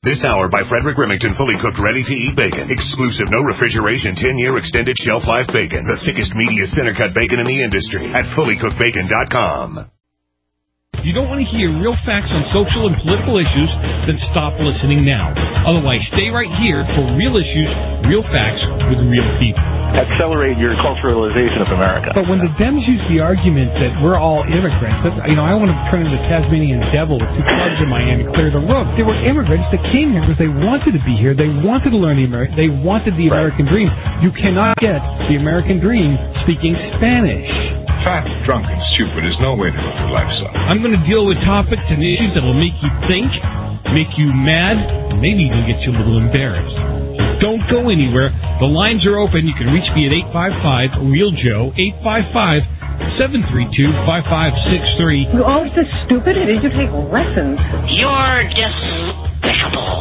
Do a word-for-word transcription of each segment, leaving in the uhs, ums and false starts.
This hour by Frederick Remington, fully cooked, ready-to-eat bacon. Exclusive, no refrigeration, ten-year extended shelf life bacon. The thickest, meatiest center-cut bacon in the industry at fully cooked bacon dot com. If you don't want to hear real facts on social and political issues, then stop listening now. Otherwise, stay right here for real issues, real facts with real people. Accelerate your culturalization of America. But when the Dems use the argument that we're all immigrants, that, you know, I want to turn into the Tasmanian devil with two clubs in Miami, clear the road. They were immigrants that came here because they wanted to be here. They wanted to learn the American. They wanted the Right. American dream. You cannot get the American dream speaking Spanish. Fat, drunk, and stupid is no way to live your life, son. I'm going to deal with topics and issues that will make you think, make you mad, and maybe even get you a little embarrassed. So don't go anywhere. The lines are open. You can reach me at eight five five, real Joe, eight five five, seven three two, five five six three. You're all this stupid? Did you take lessons? You're despicable.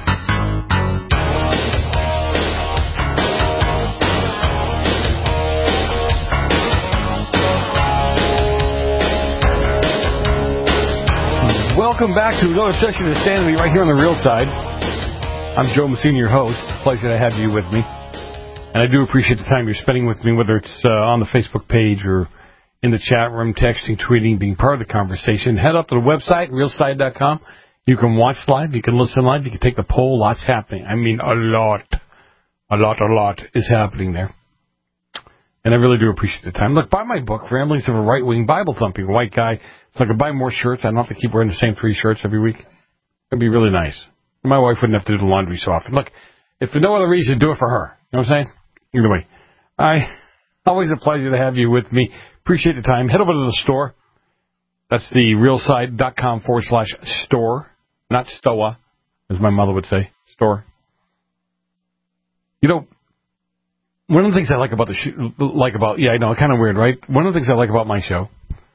Welcome back to another session of Sanity right here on the Real Side. I'm Joe Messina, your host. Pleasure to have you with me. And I do appreciate the time you're spending with me, whether it's uh, on the Facebook page or in the chat room, texting, tweeting, being part of the conversation. Head up to the website, real side dot com. You can watch live. You can listen live. You can take the poll. Lots happening. I mean, a lot. A lot, a lot is happening there. And I really do appreciate the time. Look, buy my book, Ramblings of a Right-Wing Bible-Thumping White Guy, so I can buy more shirts. I don't have to keep wearing the same three shirts every week. It'd be really nice. My wife wouldn't have to do the laundry so often. Look, if for no other reason, do it for her. You know what I'm saying? Either way. I, always a pleasure to have you with me. Appreciate the time. Head over to the store. That's the realside.com forward slash store. Not stoa, as my mother would say. Store. You know, one of the things I like about the sh- like about yeah, I know, kind of weird, right? One of the things I like about my show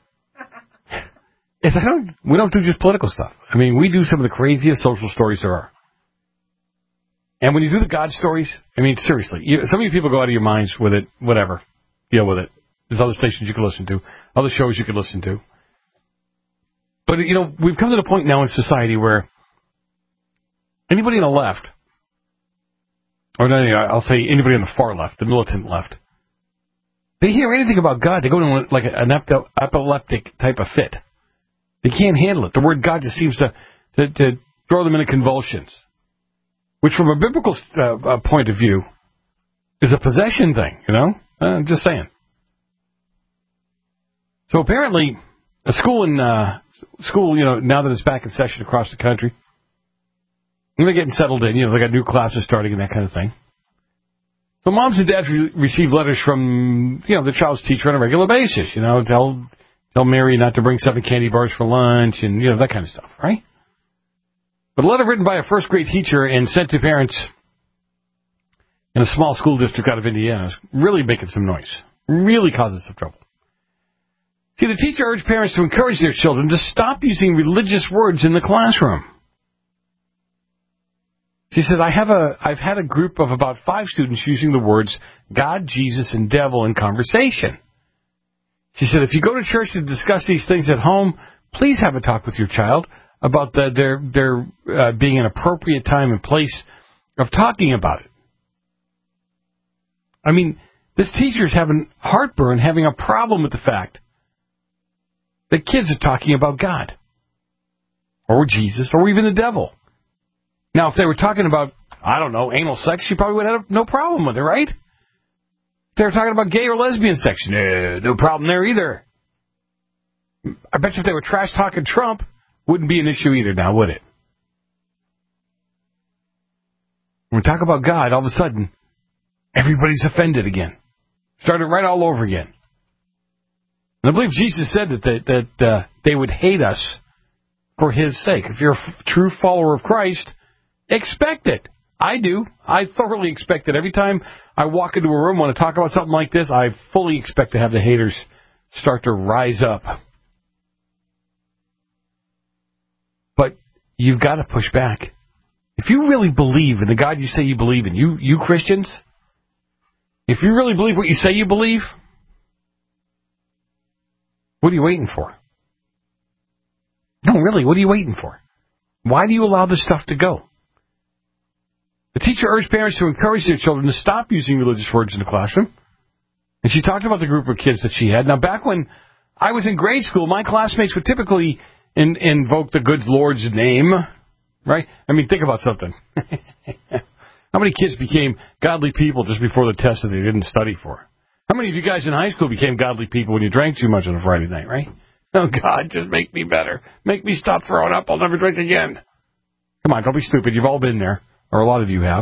is I don't we don't do just political stuff. I mean, we do some of the craziest social stories there are. And when you do the God stories, I mean, seriously, you, some of you people go out of your minds with it. Whatever, deal with it. There's other stations you can listen to, other shows you can listen to. But you know, we've come to the point now in society where anybody on the left. Or no, I'll say anybody on the far left, the militant left. They hear anything about God, they go into like an epileptic type of fit. They can't handle it. The word God just seems to, to, to throw them into convulsions. Which from a biblical uh, point of view is a possession thing, you know? Uh, I'm just saying. So apparently, a school in, uh, school, you know, now that it's back in session across the country, they're getting settled in, you know, they got new classes starting and that kind of thing. So moms and dads re- receive letters from, you know, the child's teacher on a regular basis, you know, tell tell Mary not to bring seven candy bars for lunch and, you know, that kind of stuff, right? But a letter written by a first grade teacher and sent to parents in a small school district out of Indiana is really making some noise, really causing some trouble. See, the teacher urged parents to encourage their children to stop using religious words in the classroom. She said, I have a, I've had a group of about five students using the words God, Jesus, and devil in conversation. She said, if you go to church to discuss these things at home, please have a talk with your child about the, there, there uh, being an appropriate time and place of talking about it. I mean, this teacher's having heartburn, having a problem with the fact that kids are talking about God or Jesus or even the devil. Now, if they were talking about, I don't know, anal sex, she probably would have no problem with it, right? If they were talking about gay or lesbian sex, no, no problem there either. I bet you if they were trash-talking Trump, wouldn't be an issue either now, would it? When we talk about God, all of a sudden, everybody's offended again. Started right all over again. And I believe Jesus said that they, that uh, they would hate us for his sake. If you're a f- true follower of Christ, expect it. I do. I thoroughly expect it. Every time I walk into a room, want to talk about something like this, I fully expect to have the haters start to rise up. But you've got to push back. If you really believe in the God you say you believe in, you, you Christians, if you really believe what you say you believe, what are you waiting for? No, really, what are you waiting for? Why do you allow this stuff to go? The teacher urged parents to encourage their children to stop using religious words in the classroom. And she talked about the group of kids that she had. Now, back when I was in grade school, my classmates would typically in, invoke the good Lord's name, right? I mean, think about something. How many kids became godly people just before the test that they didn't study for? How many of you guys in high school became godly people when you drank too much on a Friday night, right? Oh, God, just make me better. Make me stop throwing up. I'll never drink again. Come on, don't be stupid. You've all been there, or a lot of you have.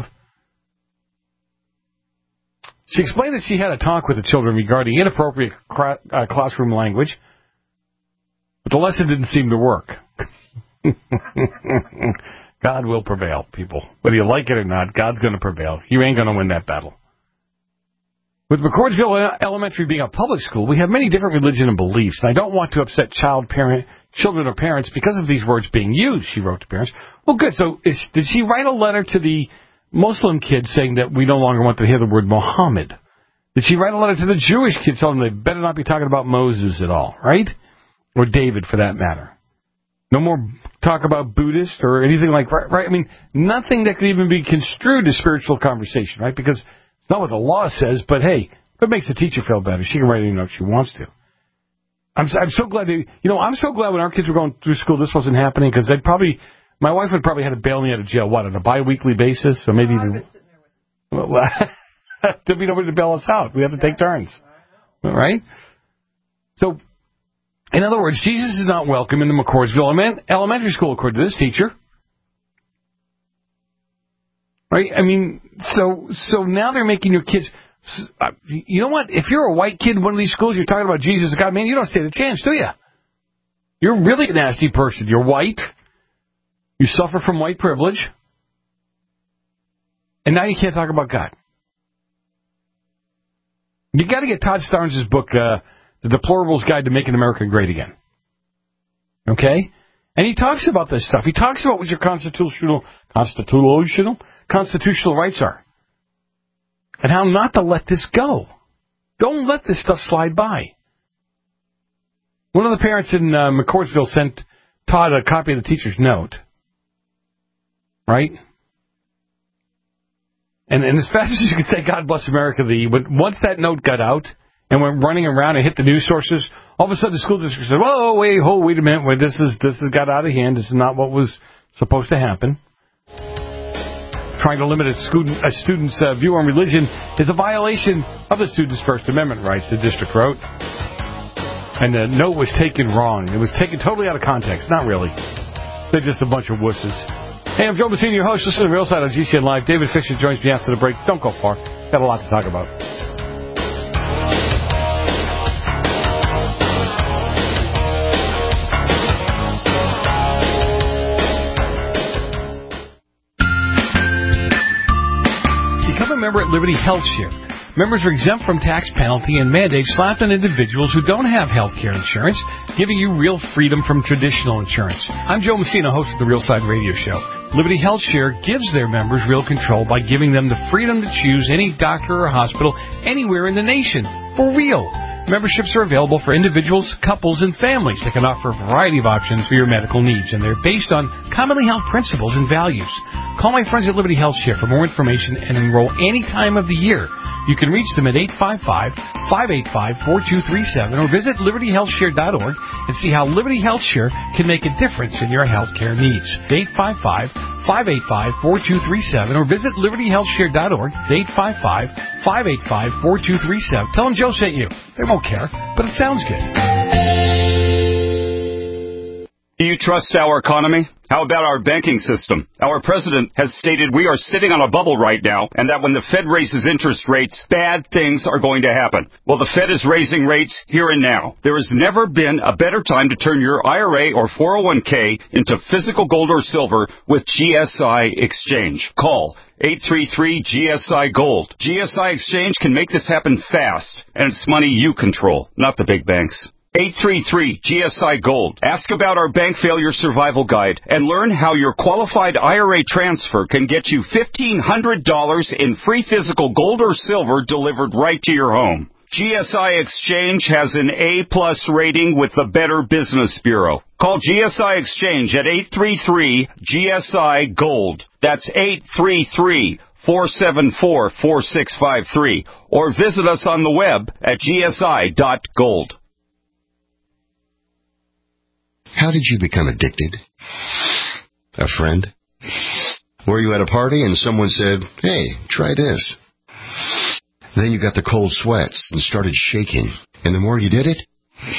She explained that she had a talk with the children regarding inappropriate cra- uh, classroom language, but the lesson didn't seem to work. God will prevail, people. Whether you like it or not, God's going to prevail. You ain't going to win that battle. With McCordsville Elementary being a public school, we have many different religions and beliefs, and I don't want to upset child, parent, children or parents because of these words being used, she wrote to parents. Well, good. So is, did she write a letter to the Muslim kids saying that we no longer want to hear the word Muhammad? Did she write a letter to the Jewish kids telling them they better not be talking about Moses at all, right? Or David, for that matter. No more talk about Buddhist or anything like that, right? I mean, nothing that could even be construed as spiritual conversation, right? Because it's not what the law says, but hey, if it makes the teacher feel better, she can write any note she wants to. I'm, I'm so glad, they, you know, I'm so glad when our kids were going through school this wasn't happening, because they'd probably, my wife would probably have to bail me out of jail, what, on a bi-weekly basis? Or maybe even, well, there'd be nobody to bail us out. We have to take turns, right? So, in other words, Jesus is not welcome in the McCordsville Elementary School, according to this teacher. Right? I mean, so so now they're making your kids... Uh, you know what? If you're a white kid in one of these schools, you're talking about Jesus God, man, you don't stand a chance, do you? You're really a nasty person. You're white. You suffer from white privilege. And now you can't talk about God. You got to get Todd Starnes' book, uh, The Deplorables Guide to Making America Great Again. Okay? And he talks about this stuff. He talks about what your constitutional, constitutional, constitutional rights are. And how not to let this go. Don't let this stuff slide by. One of the parents in uh, McCordsville sent Todd a copy of the teacher's note. Right? And, and as fast as you could say, God bless America, the once that note got out and went running around and hit the news sources, all of a sudden the school district said, whoa, wait, hold, wait a minute, wait, this is this has got out of hand. This is not what was supposed to happen. Trying to limit a, student, a student's uh, view on religion is a violation of the student's First Amendment rights, the district wrote. And the note was taken wrong. It was taken totally out of context. Not really. They're just a bunch of wusses. Hey, I'm Joe Messina, your host. Listen to Real Side on G C N Live. David Fisher joins me after the break. Don't go far. Got a lot to talk about. Member at Liberty Health Share. Members are exempt from tax penalty and mandates slapped on individuals who don't have health care insurance, giving you real freedom from traditional insurance. I'm Joe Messina, host of the Real Side Radio Show. Liberty Health Share gives their members real control by giving them the freedom to choose any doctor or hospital anywhere in the nation. For real. Memberships are available for individuals, couples, and families that can offer a variety of options for your medical needs, and they're based on commonly held principles and values. Call my friends at Liberty Health Share for more information and enroll any time of the year. You can reach them at eight five five, five eight five, four two three seven or visit liberty health share dot org and see how Liberty Health Share can make a difference in your health care needs. eight five five, five eight five, four two three seven or visit liberty health share dot org. eight five five, five eight five, four two three seven. Tell them Joe sent you. They won't care, but it sounds good. Do you trust our economy? How about our banking system? Our president has stated we are sitting on a bubble right now, and that when the Fed raises interest rates, bad things are going to happen. Well, the Fed is raising rates here and now. There has never been a better time to turn your I R A or four oh one k into physical gold or silver with G S I Exchange. Call eight three three G S I Gold. G S I Exchange can make this happen fast, and it's money you control, not the big banks. eight three three G S I Gold. Ask about our bank failure survival guide and learn how your qualified I R A transfer can get you fifteen hundred dollars in free physical gold or silver delivered right to your home. G S I Exchange has an A plus rating with the Better Business Bureau. Call G S I Exchange at eight three three G S I Gold. That's eight three three four seven four, four six five three or visit us on the web at g s i dot gold. How did you become addicted? A friend? Were you at a party and someone said, hey, try this? Then you got the cold sweats and started shaking. And the more you did it,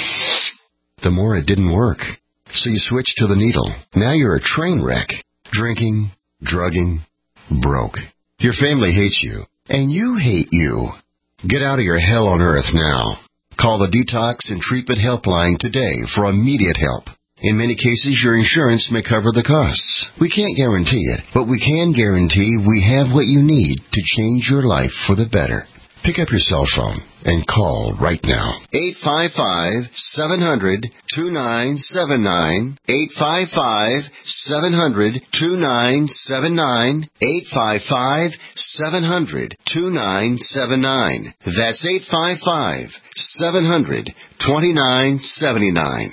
the more it didn't work. So you switched to the needle. Now you're a train wreck. Drinking, drugging, broke. Your family hates you, and you hate you. Get out of your hell on earth now. Call the Detox and Treatment Helpline today for immediate help. In many cases, your insurance may cover the costs. We can't guarantee it, but we can guarantee we have what you need to change your life for the better. Pick up your cell phone and call right now. eight five five, seven hundred, two nine seven nine. eight five five, seven hundred, two nine seven nine. eight five five, seven hundred, two nine seven nine. That's eight five five, seven hundred, two nine seven nine.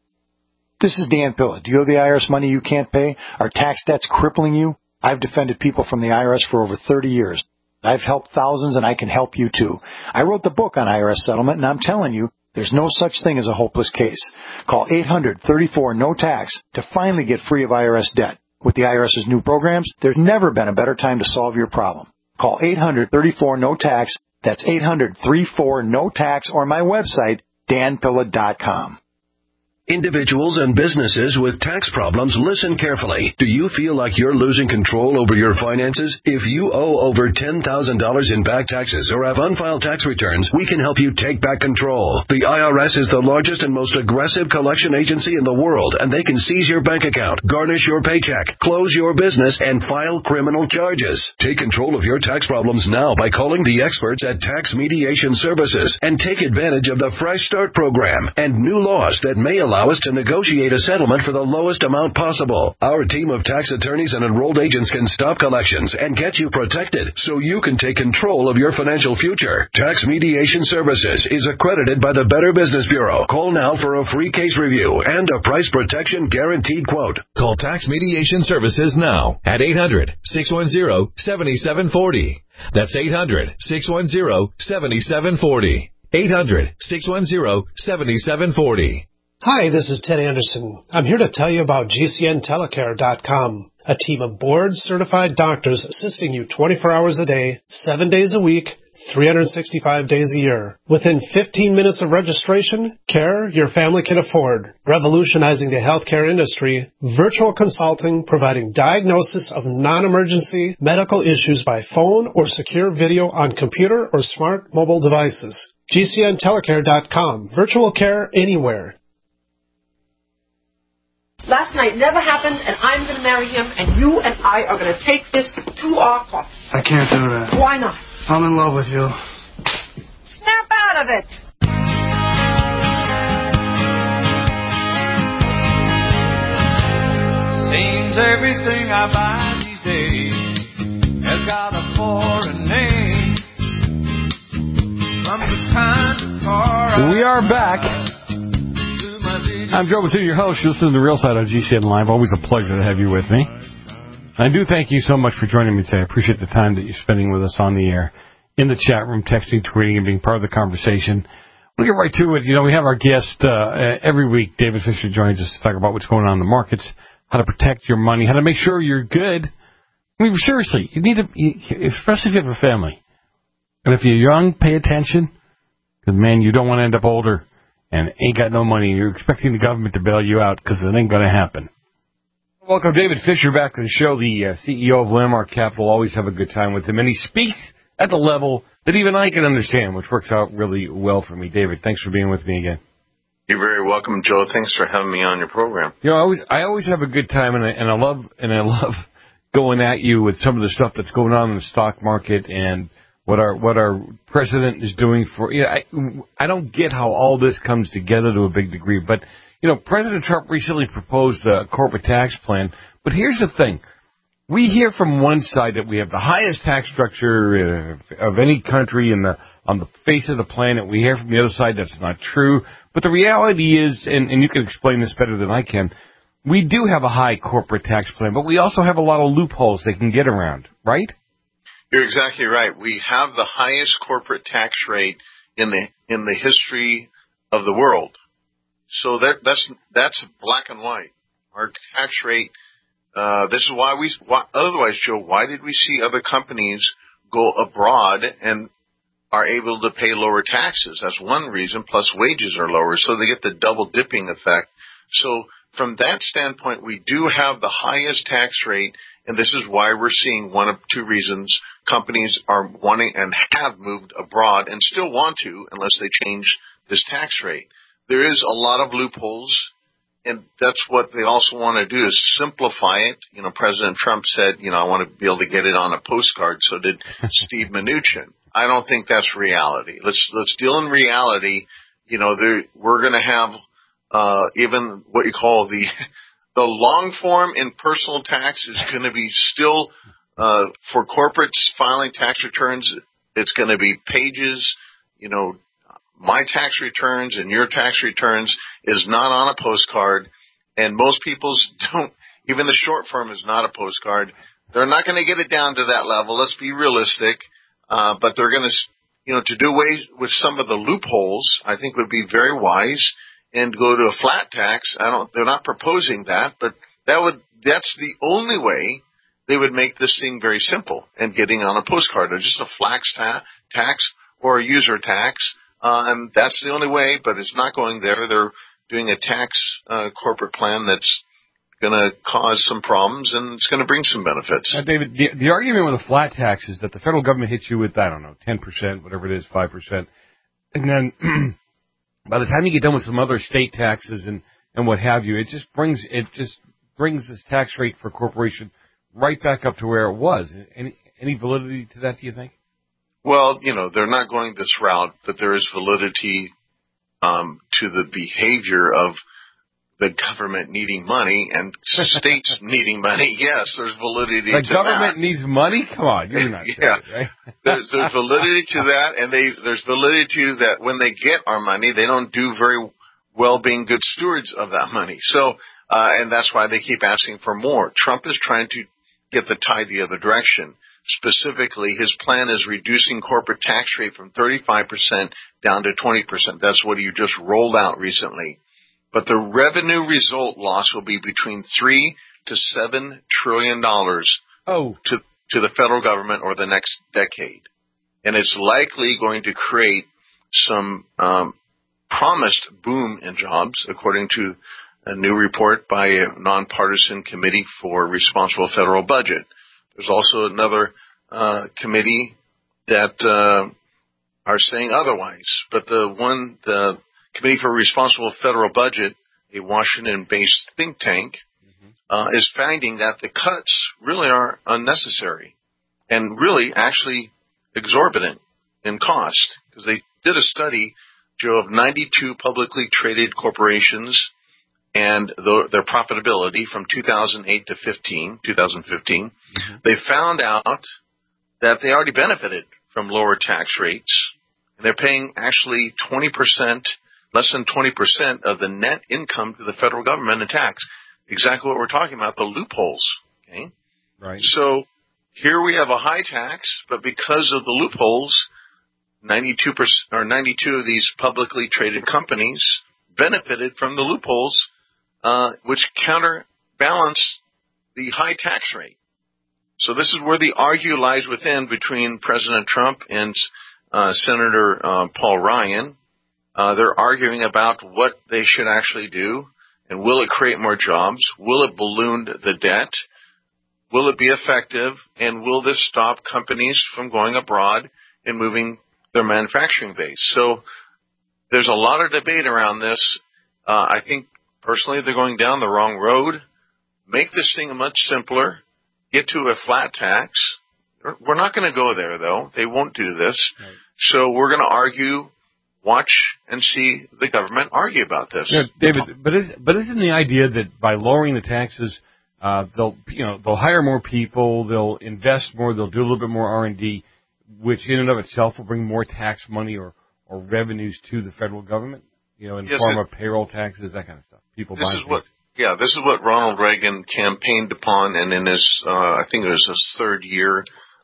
This is Dan Pilla. Do you owe the I R S money you can't pay? Are tax debts crippling you? I've defended people from the I R S for over thirty years. I've helped thousands, and I can help you, too. I wrote the book on I R S settlement, and I'm telling you, there's no such thing as a hopeless case. Call eight hundred, thirty-four, no tax to finally get free of I R S debt. With the I R S's new programs, there's never been a better time to solve your problem. Call eight hundred, thirty-four, no tax. That's eight hundred, thirty-four, no tax, or my website, dan pilla dot com. Individuals and businesses with tax problems, listen carefully. Do you feel like you're losing control over your finances? If you owe over ten thousand dollars in back taxes or have unfiled tax returns, we can help you take back control. The I R S is the largest and most aggressive collection agency in the world, and they can seize your bank account, garnish your paycheck, close your business, and file criminal charges. Take control of your tax problems now by calling the experts at Tax Mediation Services and take advantage of the Fresh Start program and new laws that may allow us to negotiate a settlement for the lowest amount possible. Our team of tax attorneys and enrolled agents can stop collections and get you protected so you can take control of your financial future. Tax Mediation Services is accredited by the Better Business Bureau. Call now for a free case review and a price protection guaranteed quote. Call Tax Mediation Services now at eight hundred, six one zero, seven seven four zero. That's eight hundred, six one zero, seven seven four zero. eight hundred, six one zero, seven seven four zero. Hi, this is Ted Anderson. I'm here to tell you about G C N telecare dot com, a team of board-certified doctors assisting you twenty-four hours a day, seven days a week, three hundred sixty-five days a year. Within fifteen minutes of registration, care your family can afford. Revolutionizing the healthcare industry, virtual consulting providing diagnosis of non-emergency medical issues by phone or secure video on computer or smart mobile devices. G C N telecare dot com, virtual care anywhere. Last night never happened, and I'm going to marry him, and you and I are going to take this to our court. I can't do that. Why not? I'm in love with you. Snap out of it! Seems everything I buy these days has got a foreign name. From the kind of car we are back. I'm Joe Messina, your host. You're listening to The Real Side on G C N Live. Always a pleasure to have you with me. I do thank you so much for joining me today. I appreciate the time that you're spending with us on the air, in the chat room, texting, tweeting, and being part of the conversation. We'll get right to it. You know, we have our guest uh, every week. David Fisher joins us to talk about what's going on in the markets, how to protect your money, how to make sure you're good. I mean, seriously, you need to, especially if you have a family. And if you're young, pay attention. Because, man, you don't want to end up older and ain't got no money. You're expecting the government to bail you out because it ain't going to happen. Welcome, David Fisher, back to the show, the uh, C E O of Landmark Capital. Always have a good time with him. And he speaks at the level that even I can understand, which works out really well for me. David, thanks for being with me again. You're very welcome, Joe. Thanks for having me on your program. You know, I always, I always have a good time, and I, and I love and I love going at you with some of the stuff that's going on in the stock market and what our what our president is doing for. You know, I I don't get how all this comes together to a big degree, but you know, President Trump recently proposed a corporate tax plan. But here's the thing: we hear from one side that we have the highest tax structure uh, of any country in the on the face of the planet. We hear from the other side that's not true. But the reality is, and, and you can explain this better than I can, we do have a high corporate tax plan, but we also have a lot of loopholes they can get around, right? You're exactly right. We have the highest corporate tax rate in the in the history of the world. So that, that's that's black and white. Our tax rate. Uh, this is why we. Why, otherwise, Joe, why did we see other companies go abroad and are able to pay lower taxes? That's one reason. Plus, wages are lower, so they get the double dipping effect. So, from that standpoint, we do have the highest tax rate, and this is why we're seeing one of two reasons companies are wanting and have moved abroad and still want to, unless they change this tax rate. There is a lot of loopholes, and that's what they also want to do is simplify it. You know, President Trump said, you know, I want to be able to get it on a postcard. So did Steve Mnuchin. I don't think that's reality. Let's let's deal in reality. You know, there, we're going to have uh, even what you call the the long form in personal tax is going to be still uh, for corporates filing tax returns. It's going to be pages. You know, my tax returns and your tax returns is not on a postcard, and most people's don't. Even the short form is not a postcard. They're not going to get it down to that level. Let's be realistic. Uh, but they're going to, you know, to do away with some of the loopholes, I think would be very wise, and go to a flat tax. I don't, they're not proposing that, but that would, that's the only way they would make this thing very simple and getting on a postcard, or just a flat ta- tax or a user tax. Uh, and that's the only way, but it's not going there. They're doing a tax, uh, corporate plan that's going to cause some problems, and it's going to bring some benefits. Now, David, the, the argument with a flat tax is that the federal government hits you with, I don't know, ten percent, whatever it is, five percent. And then by the time you get done with some other state taxes and, and what have you, it just brings it just brings this tax rate for a corporation right back up to where it was. Any, any validity to that, do you think? Well, you know, they're not going this route, but there is validity um, to the behavior of the government needing money and states needing money. Yes, there's validity the to that. The government needs money? Come on, you're not yeah. saying it, right? there's, there's validity to that, and they, there's validity to that when they get our money, they don't do very well being good stewards of that money. So, uh, and that's why they keep asking for more. Trump is trying to get the tide the other direction. Specifically, his plan is reducing corporate tax rate from thirty-five percent down to twenty percent. That's what he just rolled out recently. But the revenue result loss will be between three to seven trillion dollars oh. to to the federal government over the next decade, and it's likely going to create some um, promised boom in jobs, according to a new report by a nonpartisan committee for responsible federal budget. There's also another uh, committee that uh, are saying otherwise, but the one the Committee for Responsible Federal Budget, a Washington-based think tank, mm-hmm. uh, is finding that the cuts really are unnecessary and really actually exorbitant in cost, because they did a study, Joe, of ninety-two publicly traded corporations and the, their profitability from two thousand eight to fifteen, two thousand fifteen. Mm-hmm. They found out that they already benefited from lower tax rates, and they're paying actually twenty percent less than twenty percent of the net income to the federal government in tax. Exactly what we're talking about, the loopholes. Okay? Right. So here we have a high tax, but because of the loopholes, ninety-two percent or ninety-two of these publicly traded companies benefited from the loopholes, uh, which counterbalance the high tax rate. So this is where the argue lies within between President Trump and uh, Senator uh, Paul Ryan. Uh, they're arguing about what they should actually do, and will it create more jobs? Will it balloon the debt? Will it be effective? And will this stop companies from going abroad and moving their manufacturing base? So there's a lot of debate around this. Uh, I think, personally, they're going down the wrong road. Make this thing much simpler. Get to a flat tax. We're not going to go there, though. They won't do this. Right. So we're going to argue. Watch and see the government argue about this. Yeah, David, but is, but isn't the idea that by lowering the taxes, uh, they'll you know they'll hire more people, they'll invest more, they'll do a little bit more R and D, which in and of itself will bring more tax money or, or revenues to the federal government, you know, in the yes, form it, of payroll taxes, that kind of stuff. People this buying is things. what yeah, this is what Ronald Reagan campaigned upon, and in his uh, I think it was his third year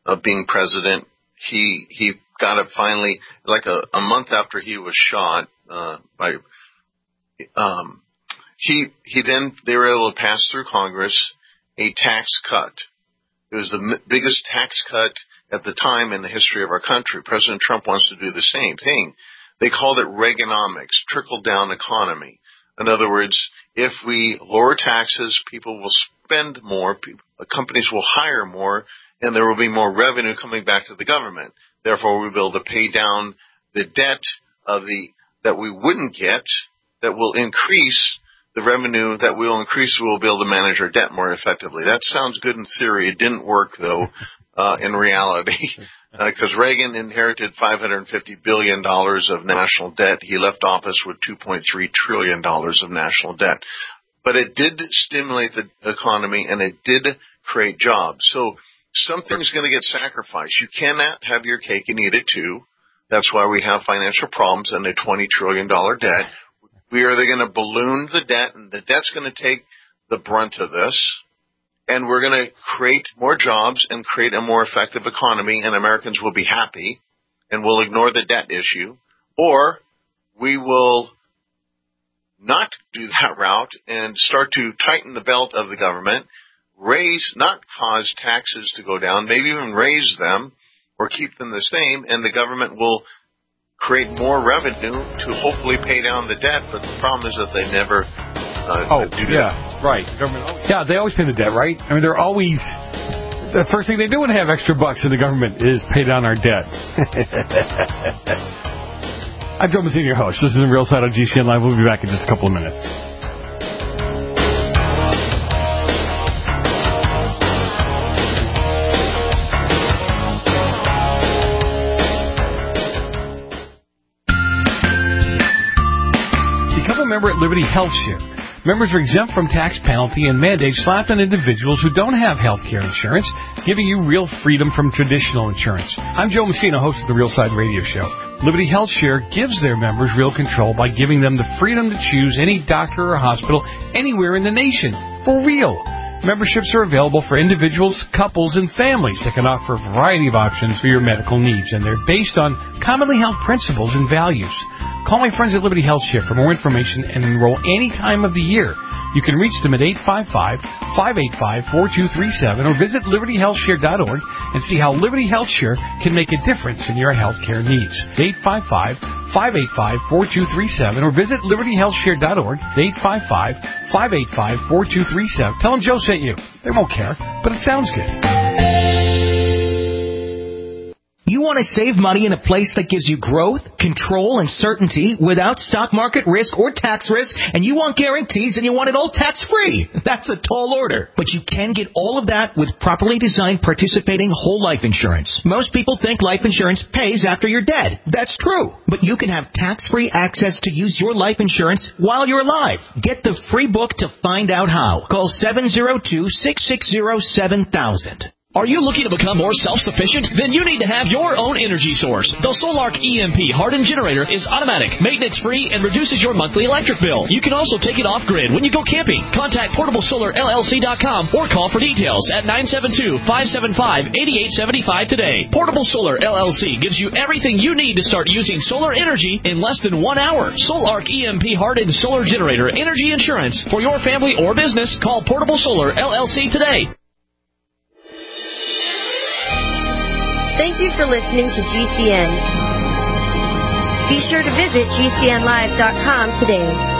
of being president. He he got it finally, like a, a month after he was shot uh, by. Um, he he then they were able to pass through Congress a tax cut. It was the m- biggest tax cut at the time in the history of our country. President Trump wants to do the same thing. They called it Reaganomics, trickle-down economy. In other words, if we lower taxes, people will spend more, people, companies will hire more, and there will be more revenue coming back to the government. Therefore, we'll be able to pay down the debt of the that we wouldn't get, that will increase the revenue that will increase. We'll be able to manage our debt more effectively. That sounds good in theory. It didn't work, though, uh, in reality, because uh, Reagan inherited five hundred fifty billion dollars of national debt. He left office with two point three trillion dollars of national debt. But it did stimulate the economy, and it did create jobs. So something's going to get sacrificed. You cannot have your cake and eat it, too. That's why we have financial problems and a twenty trillion dollars debt. We are going to balloon the debt, and the debt's going to take the brunt of this. And we're going to create more jobs and create a more effective economy, and Americans will be happy, and we'll ignore the debt issue. Or we will not do that route and start to tighten the belt of the government, raise, not cause taxes to go down, maybe even raise them or keep them the same, and the government will create more revenue to hopefully pay down the debt. But the problem is that they never uh, oh, do yeah, that. Right. Government, yeah, they always pay the debt, right? I mean, they're always, the first thing they do when they have extra bucks in the government is pay down our debt. I'm Joe Mazzini, your host. This is The Real Side on G C N Live. We'll be back in just a couple of minutes. Member at Liberty Health Share. Members are exempt from tax penalty and mandates slapped on individuals who don't have health care insurance, giving you real freedom from traditional insurance. I'm Joe Messina, host of the Real Side Radio Show. Liberty Health Share gives their members real control by giving them the freedom to choose any doctor or hospital anywhere in the nation. For real. Memberships are available for individuals, couples, and families that can offer a variety of options for your medical needs, and they're based on commonly held principles and values. Call my friends at Liberty Health Share for more information and enroll any time of the year. You can reach them at eight five five, five eight five, four two three seven or visit liberty health share dot org and see how Liberty Health Share can make a difference in your health care needs. eight five five, five eight five, four two three seven or visit liberty health share dot org. eight five five, five eight five, four two three seven. Tell them Joe sent you. They won't care, but it sounds good. You want to save money in a place that gives you growth, control, and certainty without stock market risk or tax risk, and you want guarantees and you want it all tax-free. That's a tall order. But you can get all of that with properly designed participating whole life insurance. Most people think life insurance pays after you're dead. That's true. But you can have tax-free access to use your life insurance while you're alive. Get the free book to find out how. Call seven oh two, six six oh, seven thousand. Are you looking to become more self-sufficient? Then you need to have your own energy source. The Solark E M P hardened generator is automatic, maintenance-free, and reduces your monthly electric bill. You can also take it off-grid when you go camping. Contact portable solar L L C dot com or call for details at nine seven two, five seven five, eight eight seven five today. Portable Solar L L C gives you everything you need to start using solar energy in less than one hour. Solark E M P hardened solar generator energy insurance for your family or business. Call Portable Solar L L C today. Thank you for listening to G C N. Be sure to visit G C N live dot com today.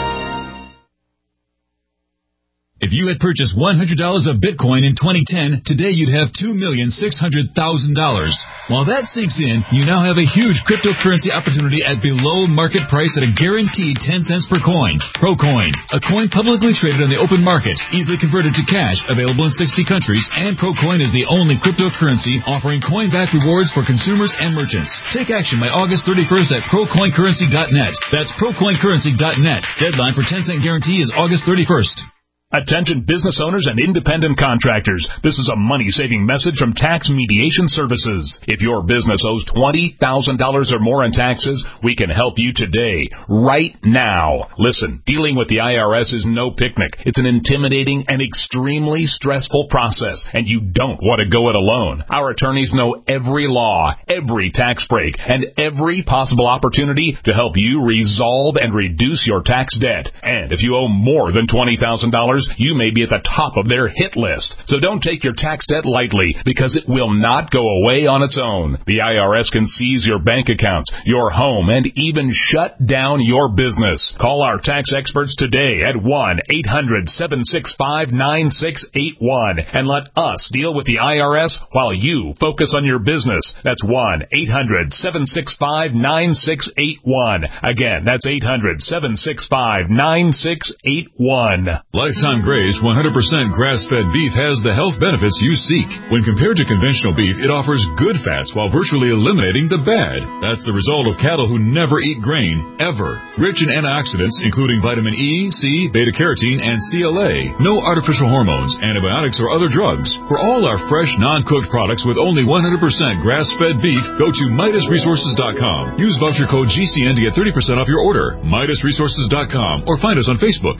If you had purchased one hundred dollars of Bitcoin in twenty ten, today you'd have two million six hundred thousand dollars. While that sinks in, you now have a huge cryptocurrency opportunity at below market price at a guaranteed ten cents per coin. ProCoin, a coin publicly traded on the open market, easily converted to cash, available in sixty countries, and ProCoin is the only cryptocurrency offering coin-back rewards for consumers and merchants. Take action by August thirty-first at pro coin currency dot net. That's pro coin currency dot net. Deadline for ten cent guarantee is August thirty-first. Attention business owners and independent contractors. This is a money-saving message from Tax Mediation Services. If your business owes twenty thousand dollars or more in taxes, we can help you today, right now. Listen, dealing with the I R S is no picnic. It's an intimidating and extremely stressful process, and you don't want to go it alone. Our attorneys know every law, every tax break, and every possible opportunity to help you resolve and reduce your tax debt. And if you owe more than twenty thousand dollars, you may be at the top of their hit list. So don't take your tax debt lightly, because it will not go away on its own. The I R S can seize your bank accounts, your home, and even shut down your business. Call our tax experts today at one eight hundred seven six five nine six eight one and let us deal with the I R S while you focus on your business. That's one eight hundred seven six five nine six eight one. Again, that's eight hundred seven six five nine six eight one. Lifetime Graze one hundred percent grass-fed beef has the health benefits you seek. When compared to conventional beef, it offers good fats while virtually eliminating the bad. That's the result of cattle who never eat grain, ever. Rich in antioxidants, including vitamin E, C, beta-carotene, and C L A. No artificial hormones, antibiotics, or other drugs. For all our fresh, non-cooked products with only one hundred percent grass-fed beef, go to Midas Resources dot com. Use voucher code G C N to get thirty percent off your order. Midas Resources dot com or find us on Facebook.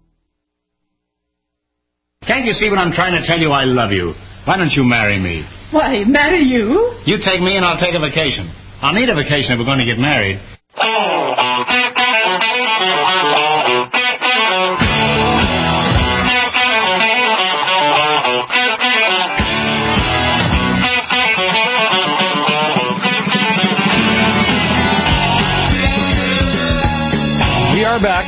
Can't you see what I'm trying to tell you? I love you. Why don't you marry me? Why, marry you? You take me and I'll take a vacation. I'll need a vacation if we're going to get married. We are back.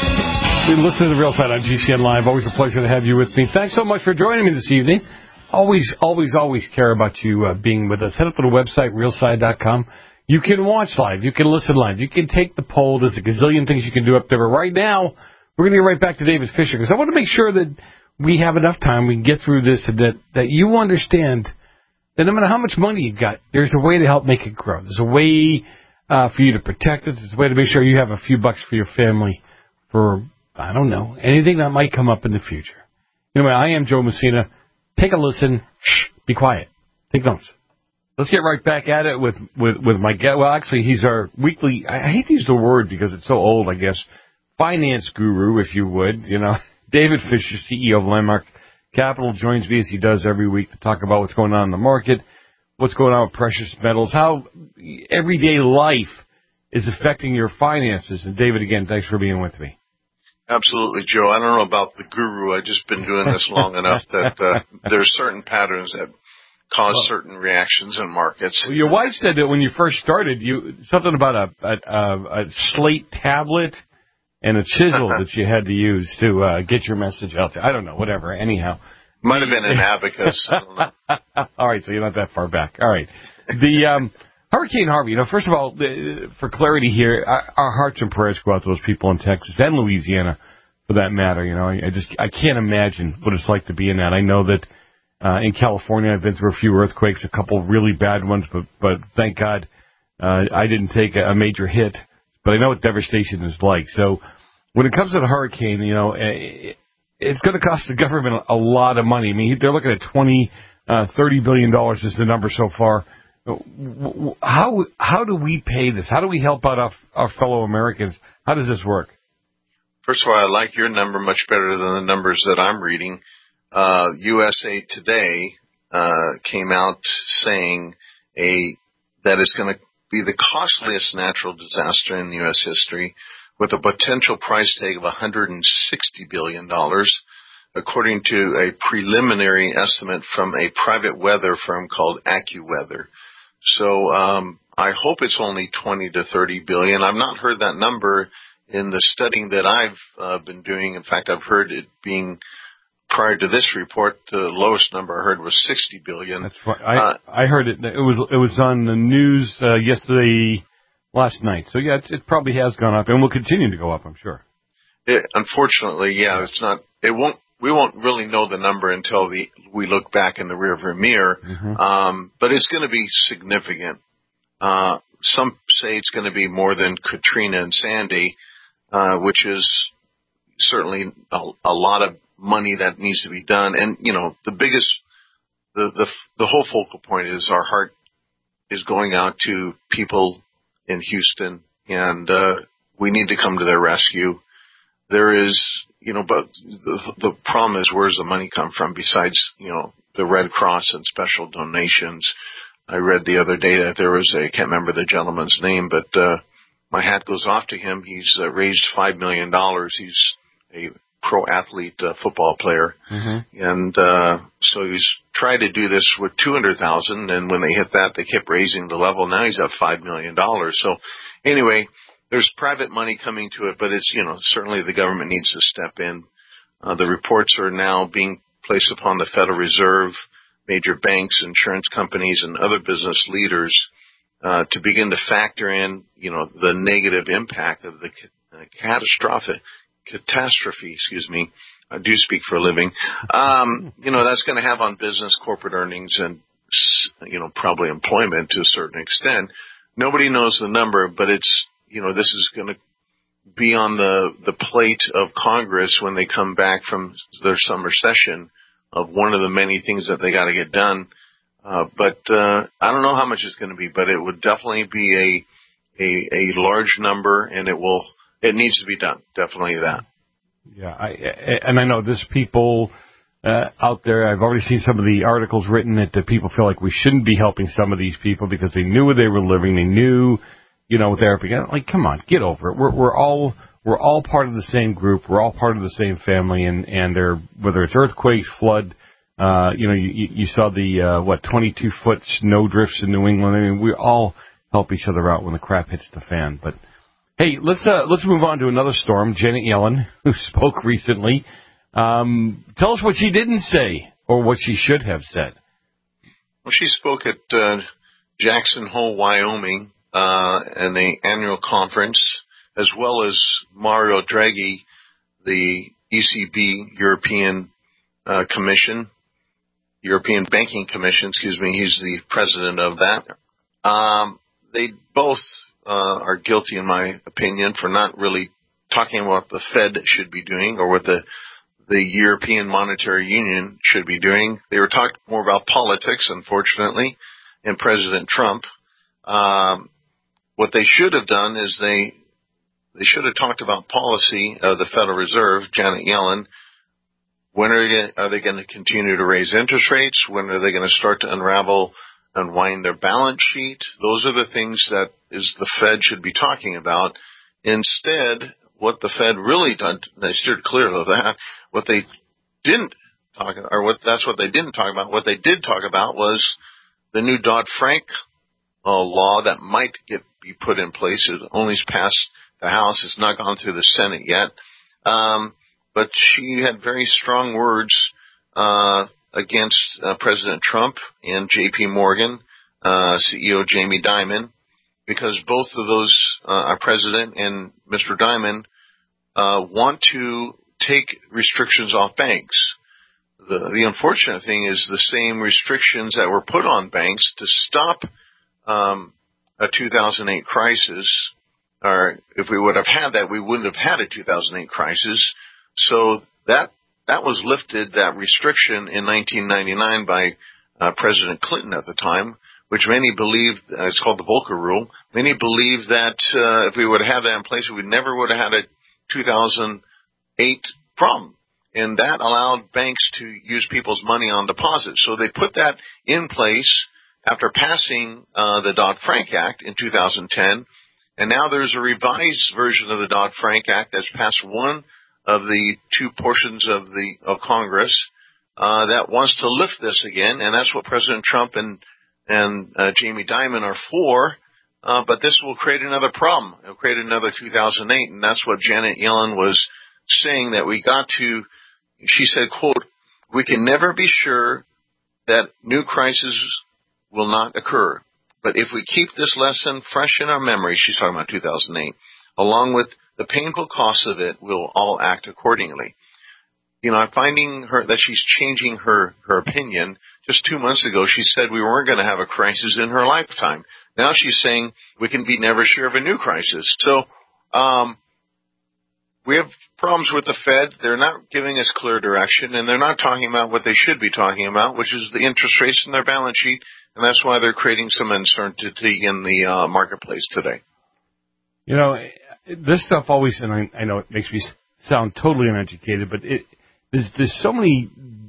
We listen to the Real Side on G C N Live. Always a pleasure to have you with me. Thanks so much for joining me this evening. Always, always, always care about you uh, being with us. Head up to the website, real side dot com. You can watch live. You can listen live. You can take the poll. There's a gazillion things you can do up there. But right now, we're going to get right back to David Fisher, because I want to make sure that we have enough time, we can get through this, and that, that you understand that no matter how much money you've got, there's a way to help make it grow. There's a way uh, for you to protect it. There's a way to make sure you have a few bucks for your family for, I don't know, anything that might come up in the future. Anyway, I am Joe Messina. Take a listen. Shh, be quiet. Take notes. Let's get right back at it with, with, with my guest. Well, actually, he's our weekly, I hate to use the word because it's so old, I guess, finance guru, if you would. You know, David Fisher, C E O of Landmark Capital, joins me as he does every week to talk about what's going on in the market, what's going on with precious metals, how everyday life is affecting your finances. And David, again, thanks for being with me. Absolutely, Joe. I don't know about the guru. I've just been doing this long enough that uh, there's certain patterns that cause well, certain reactions in markets. Well, your wife said that when you first started, you something about a, a, a, a slate tablet and a chisel that you had to use to uh, get your message out there. I don't know, whatever. Anyhow. Might have been an abacus. I don't know. All right, so you're not that far back. All right. The um, Hurricane Harvey, you know, first of all, the, for clarity here, our, our hearts and prayers go out to those people in Texas and Louisiana, for that matter. You know, I, I just I can't imagine what it's like to be in that. I know that uh, in California I've been through a few earthquakes, a couple really bad ones, but but thank God uh, I didn't take a, a major hit. But I know what devastation is like. So when it comes to the hurricane, you know, it, it's going to cost the government a lot of money. I mean, they're looking at twenty, uh, thirty billion dollars is the number so far. How how do we pay this? How do we help out our, our fellow Americans? How does this work? First of all, I like your number much better than the numbers that I'm reading. Uh, U S A Today uh, came out saying a that it's going to be the costliest natural disaster in U S history, with a potential price tag of one hundred sixty billion dollars, according to a preliminary estimate from a private weather firm called AccuWeather. So um, I hope it's only twenty to thirty billion. I've not heard that number in the studying that I've uh, been doing. In fact, I've heard it being, prior to this report, the lowest number I heard was sixty billion. That's right. I, uh, I heard it. It was it was on the news uh, yesterday, last night. So yeah, it's, it probably has gone up and will continue to go up, I'm sure. It, unfortunately, yeah, it's not. It won't. We won't really know the number until the, we look back in the rearview mirror, mm-hmm. um, but it's going to be significant. Uh, some say it's going to be more than Katrina and Sandy, uh, which is certainly a, a lot of money that needs to be done. And, you know, the biggest, the, the, the whole focal point is our heart is going out to people in Houston, and, uh, we need to come to their rescue. There is, you know, but the, the problem is, where's the money come from besides, you know, the Red Cross and special donations? I read the other day that there was a, I can't remember the gentleman's name, but, uh, my hat goes off to him. He's uh, raised five million dollars. He's a pro athlete uh, football player. Mm-hmm. And, uh, so he's tried to do this with two hundred thousand, and when they hit that, they kept raising the level. Now he's at five million dollars. So anyway, there's private money coming to it, but it's, you know, certainly the government needs to step in. Uh, the reports are now being placed upon the Federal Reserve, major banks, insurance companies, and other business leaders, uh, to begin to factor in, you know, the negative impact of the ca- uh, catastrophic catastrophe, excuse me, I do speak for a living, um, you know, that's going to have on business, corporate earnings, and, you know, probably employment to a certain extent. Nobody knows the number, but it's, you know, this is going to be on the, the plate of Congress when they come back from their summer session of one of the many things that they got to get done. Uh, but, uh, I don't know how much it's going to be, but it would definitely be a, a, a large number, and it will, it needs to be done. Definitely that. Yeah. I, and I know there's people, uh, out there. I've already seen some of the articles written that the people feel like we shouldn't be helping some of these people because they knew where they were living. They knew, you know, they're like, come on, get over it. We're, we're all, we're all part of the same group. We're all part of the same family. And, and they're, whether it's earthquakes, flood, uh, you know, you, you saw the, uh, what, twenty-two foot snow drifts in New England. I mean, we all help each other out when the crap hits the fan. But hey, let's, uh, let's move on to another storm. Janet Yellen, who spoke recently. Um, tell us what she didn't say or what she should have said. Well, she spoke at, uh, Jackson Hole, Wyoming, uh, in the annual conference, as well as Mario Draghi, the E C B European uh, Commission, European Banking Commission, excuse me, he's the president of that. Um, they both uh, are guilty, in my opinion, for not really talking about what the Fed should be doing or what the the European Monetary Union should be doing. They were talking more about politics, unfortunately, and President Trump. Um, what they should have done is they they should have talked about policy of the Federal Reserve, Janet Yellen. When are they, are they going to continue to raise interest rates? When are they going to start to unravel, unwind their balance sheet? Those are the things that is the Fed should be talking about. Instead, what the Fed really done, they steered clear of that. What they didn't talk, or what that's what they didn't talk about. What they did talk about was the new Dodd-Frank uh, law that might get be put in place. It only's passed the House. It's not gone through the Senate yet. Um, but she had very strong words uh, against uh, President Trump and J P Morgan, uh, C E O Jamie Dimon, because both of those, uh, our president and Mister Dimon, uh, want to take restrictions off banks. The, the unfortunate thing is the same restrictions that were put on banks to stop um, a two thousand eight crisis, or if we would have had that, we wouldn't have had a two thousand eight crisis. So that that was lifted, that restriction, in nineteen ninety-nine by uh, President Clinton at the time, which many believed, uh, it's called the Volcker Rule. Many believed that uh, if we would have that in place, we never would have had a two thousand eight problem. And that allowed banks to use people's money on deposit. So they put that in place after passing uh, the Dodd-Frank Act in two thousand ten. And now there's a revised version of the Dodd-Frank Act that's passed one of the two portions of the of Congress uh, that wants to lift this again. And that's what President Trump and and uh, Jamie Dimon are for. Uh, but this will create another problem. It'll create another two thousand eight. And that's what Janet Yellen was saying, that we got to, she said, quote, "We can never be sure that new crises will not occur. But if we keep this lesson fresh in our memory," she's talking about two thousand eight, "along with the painful costs of it, we'll all act accordingly." You know, I'm finding her that she's changing her, her opinion. Just two months ago, she said we weren't going to have a crisis in her lifetime. Now she's saying we can be never sure of a new crisis. So, um, we have problems with the Fed. They're not giving us clear direction, and they're not talking about what they should be talking about, which is the interest rates in their balance sheet, and that's why they're creating some uncertainty in the uh, marketplace today. You know, this stuff always, and I, I know it makes me sound totally uneducated, but it, there's, there's so many,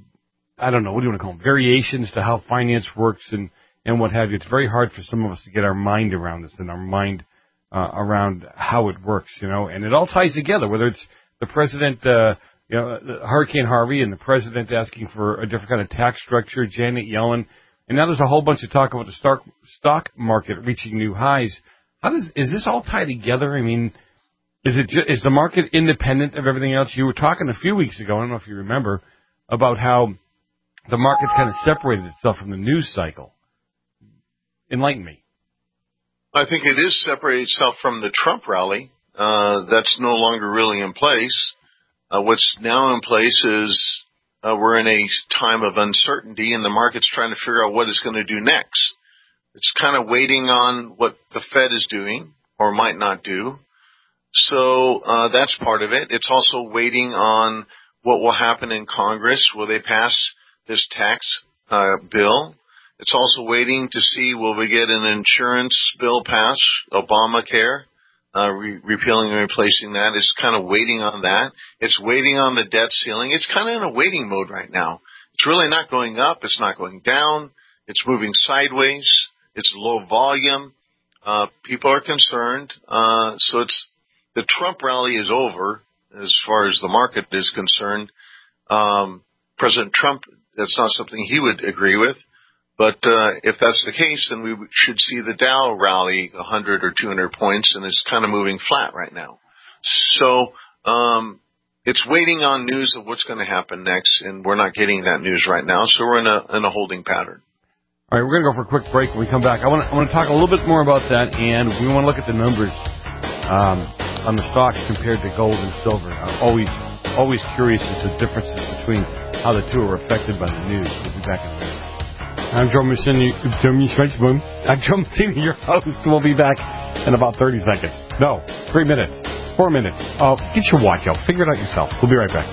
I don't know, what do you want to call them, variations to how finance works and, and what have you. It's very hard for some of us to get our mind around this and our mind uh, around how it works, you know, and it all ties together, whether it's the president, uh, you know, Hurricane Harvey and the president asking for a different kind of tax structure, Janet Yellen, and now there's a whole bunch of talk about the stock, stock market reaching new highs. How does, is this all tied together? I mean, is it just, is the market independent of everything else? You were talking a few weeks ago, I don't know if you remember, about how the market's kind of separated itself from the news cycle. Enlighten me. I think it is separated itself from the Trump rally. Uh, that's no longer really in place. Uh, what's now in place is uh, we're in a time of uncertainty, and the market's trying to figure out what it's going to do next. It's kind of waiting on what the Fed is doing or might not do. So uh, that's part of it. It's also waiting on what will happen in Congress. Will they pass this tax uh, bill? It's also waiting to see, will we get an insurance bill passed, Obamacare, uh, re- repealing and replacing that. It's kind of waiting on that. It's waiting on the debt ceiling. It's kind of in a waiting mode right now. It's really not going up. It's not going down. It's moving sideways. It's low volume. Uh, people are concerned. Uh, so it's, the Trump rally is over as far as the market is concerned. Um, President Trump, that's not something he would agree with. But uh, if that's the case, then we should see the Dow rally one hundred or two hundred points, and it's kind of moving flat right now. So um, it's waiting on news of what's going to happen next, and we're not getting that news right now, so we're in a in a holding pattern. All right, we're going to go for a quick break. When we come back, I want to I want to talk a little bit more about that, and we want to look at the numbers um, on the stocks compared to gold and silver. I'm always always curious as to the differences between how the two are affected by the news. We'll be back in a minute. I'm Joe Messini. I'm Joe Messini, your host. We'll be back in about thirty seconds. No, three minutes. Four minutes. Oh, get your watch out. Figure it out yourself. We'll be right back.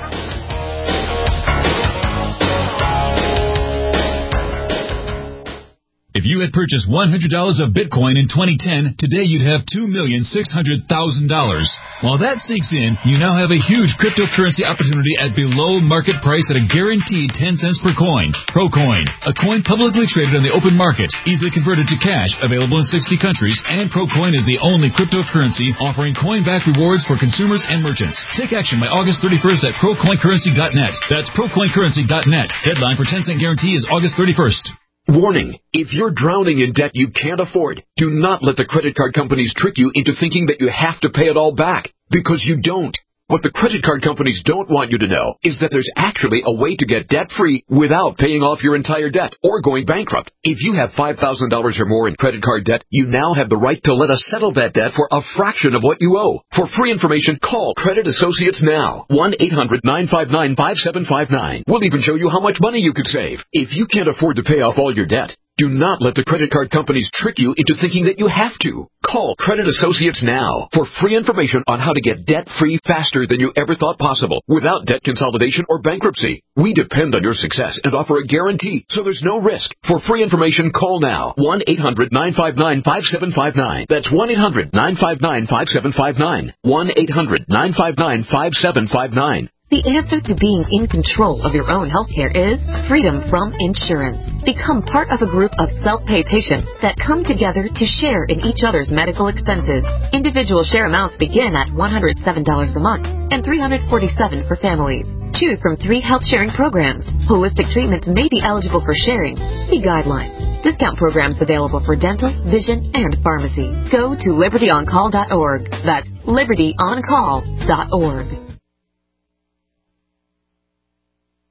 If you had purchased one hundred dollars of Bitcoin in twenty ten, today you'd have two million six hundred thousand dollars. While that sinks in, you now have a huge cryptocurrency opportunity at below market price at a guaranteed ten cents per coin. ProCoin, a coin publicly traded on the open market, easily converted to cash, available in sixty countries, and ProCoin is the only cryptocurrency offering coin-back rewards for consumers and merchants. Take action by August thirty-first at pro coin currency dot net. That's pro coin currency dot net. Deadline for ten cent guarantee is August thirty-first. Warning, if you're drowning in debt you can't afford, do not let the credit card companies trick you into thinking that you have to pay it all back, because you don't. What the credit card companies don't want you to know is that there's actually a way to get debt-free without paying off your entire debt or going bankrupt. If you have five thousand dollars or more in credit card debt, you now have the right to let us settle that debt for a fraction of what you owe. For free information, call Credit Associates now. one eight hundred nine five nine five seven five nine. We'll even show you how much money you could save. If you can't afford to pay off all your debt, do not let the credit card companies trick you into thinking that you have to. Call Credit Associates now for free information on how to get debt-free faster than you ever thought possible without debt consolidation or bankruptcy. We depend on your success and offer a guarantee, so there's no risk. For free information, call now. one eight hundred nine five nine five seven five nine. That's one eight hundred nine five nine five seven five nine. one eight hundred nine five nine five seven five nine. The answer to being in control of your own healthcare is freedom from insurance. Become part of a group of self-pay patients that come together to share in each other's medical expenses. Individual share amounts begin at one hundred seven dollars a month and three hundred forty-seven dollars for families. Choose from three health sharing programs. Holistic treatments may be eligible for sharing. See guidelines. Discount programs available for dental, vision, and pharmacy. Go to liberty on call dot org. That's liberty on call dot org.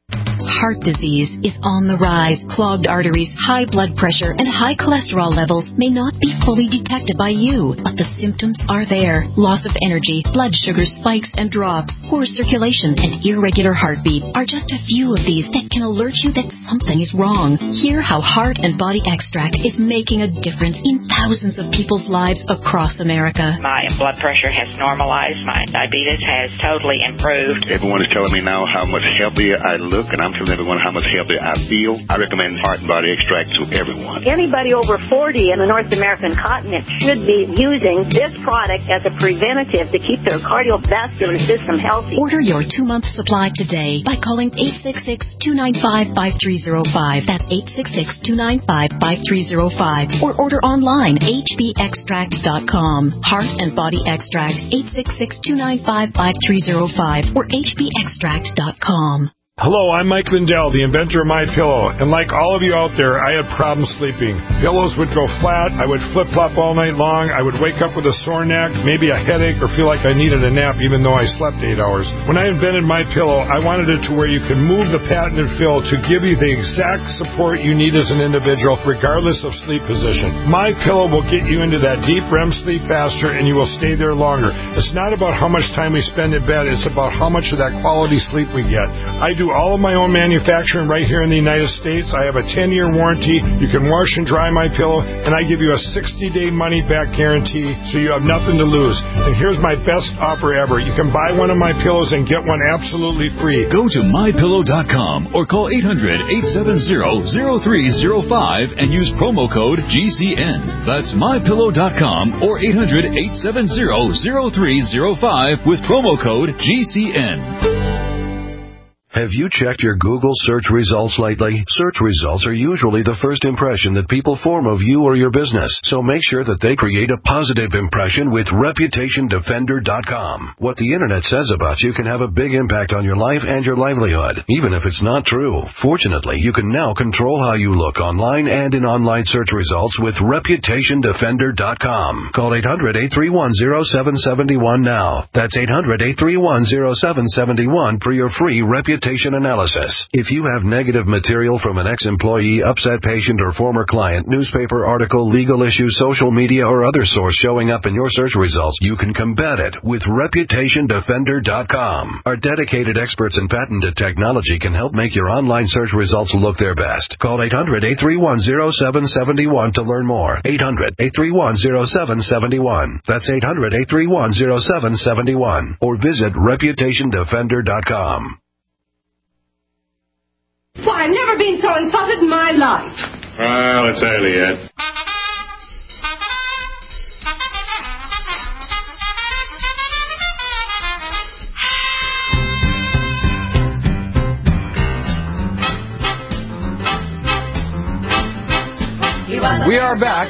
heart disease is on the rise. Clogged arteries, high blood pressure, and high cholesterol levels may not be fully detected by you, but the symptoms are there. Loss of energy, blood sugar spikes and drops, poor circulation, and irregular heartbeat are just a few of these that can alert you that something is wrong. Hear how Heart and Body Extract is making a difference in thousands of people's lives across America. My blood pressure has normalized. My diabetes has totally improved. Everyone is telling me now how much healthier I look, and I'm telling everyone how much healthier I feel. I recommend Heart and Body Extract to everyone. Anybody over forty in the North American continent should be using this product as a preventative to keep their cardiovascular system healthy. Order your two-month supply today by calling eight six six, two nine five, five three zero five. That's eight six six, two nine five, five three zero five. Or order online, h b extract dot com. Heart and Body Extract, eight six six, two nine five, five three zero five or h b extract dot com. Hello, I'm Mike Lindell, the inventor of MyPillow, and like all of you out there, I had problems sleeping. Pillows would go flat, I would flip-flop all night long, I would wake up with a sore neck, maybe a headache, or feel like I needed a nap even though I slept eight hours. When I invented MyPillow, I wanted it to where you can move the patented fill to give you the exact support you need as an individual, regardless of sleep position. MyPillow will get you into that deep R E M sleep faster, and you will stay there longer. It's not about how much time we spend in bed, it's about how much of that quality sleep we get. I do all of my own manufacturing right here in the United States. I have a ten-year warranty. You can wash and dry my pillow, and I give you a sixty-day money-back guarantee, so you have nothing to lose. And here's my best offer ever. You can buy one of my pillows and get one absolutely free. Go to my pillow dot com or call eight hundred, eight seven zero, zero three zero five and use promo code G C N. That's my pillow dot com or eight hundred, eight seven zero, zero three zero five with promo code G C N. Have you checked your Google search results lately? Search results are usually the first impression that people form of you or your business, so make sure that they create a positive impression with reputation defender dot com. What the internet says about you can have a big impact on your life and your livelihood, even if it's not true. Fortunately, you can now control how you look online and in online search results with reputation defender dot com. Call eight hundred, eight three one, zero seven seven one now. That's eight hundred, eight three one, zero seven seven one for your free reputation analysis. If you have negative material from an ex-employee, upset patient, or former client, newspaper article, legal issue, social media, or other source showing up in your search results, you can combat it with reputation defender dot com. Our dedicated experts in patented technology can help make your online search results look their best. Call eight hundred, eight three one, zero seven seven one to learn more. eight hundred, eight three one, zero seven seven one. That's eight hundred, eight three one, zero seven seven one. Or visit reputation defender dot com. Why, I've never been so insulted in my life. Well, it's early yet. We are back.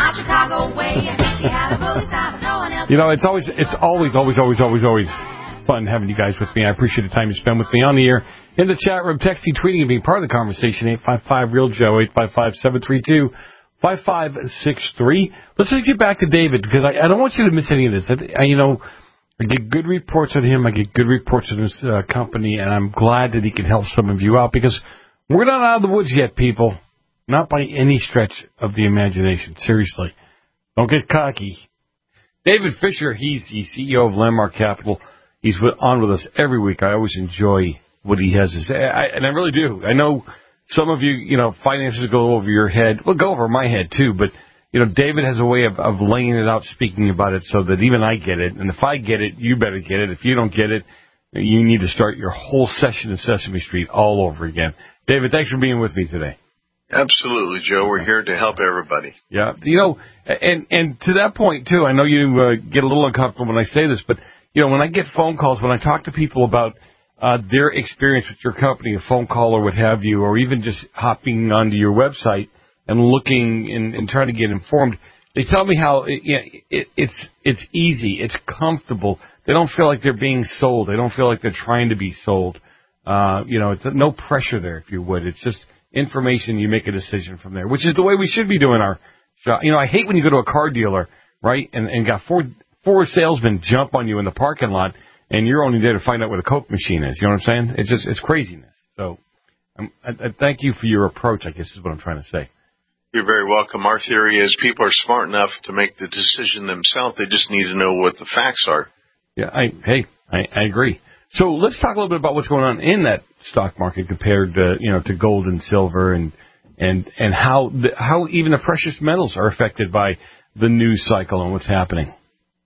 You know, it's always, it's always, always, always, always, always fun having you guys with me. I appreciate the time you spend with me on the air, in the chat room, texting, tweeting, and being part of the conversation. eight five five, real Joe, eight five five, seven three two, five five six three. Let's just get back to David, because I, I don't want you to miss any of this. I, I, you know, I get good reports of him. I get good reports of his uh, company, and I'm glad that he can help some of you out, because we're not out of the woods yet, people. Not by any stretch of the imagination. Seriously. Don't get cocky. David Fisher, he's the C E O of Landmark Capital. He's on with us every week. I always enjoy what he has to say, I, and I really do. I know some of you, you know, finances go over your head. Well, go over my head, too, but, you know, David has a way of, of laying it out, speaking about it, so that even I get it. And if I get it, you better get it. If you don't get it, you need to start your whole session in Sesame Street all over again. David, thanks for being with me today. Absolutely, Joe. We're here to help everybody. Yeah. You know, and, and to that point, too, I know you uh, get a little uncomfortable when I say this, but, you know, when I get phone calls, when I talk to people about uh, their experience with your company, a phone call or what have you, or even just hopping onto your website and looking and, and trying to get informed, they tell me how it, you know, it, it's it's easy, it's comfortable. They don't feel like they're being sold. They don't feel like they're trying to be sold. Uh, you know, it's no pressure there, if you would. It's just information. You make a decision from there, which is the way we should be doing our shop. You know, I hate when you go to a car dealer, right, and, and got four four salesmen jump on you in the parking lot, and you're only there to find out where the Coke machine is. You know what I'm saying? It's just, it's craziness. So Um, I, I thank you for your approach, I guess is what I'm trying to say. You're very welcome. Our theory is people are smart enough to make the decision themselves. They just need to know what the facts are. Yeah, I, hey, I, I agree. So let's talk a little bit about what's going on in that stock market compared to, you know, to gold and silver, and and and how the, how even the precious metals are affected by the news cycle and what's happening.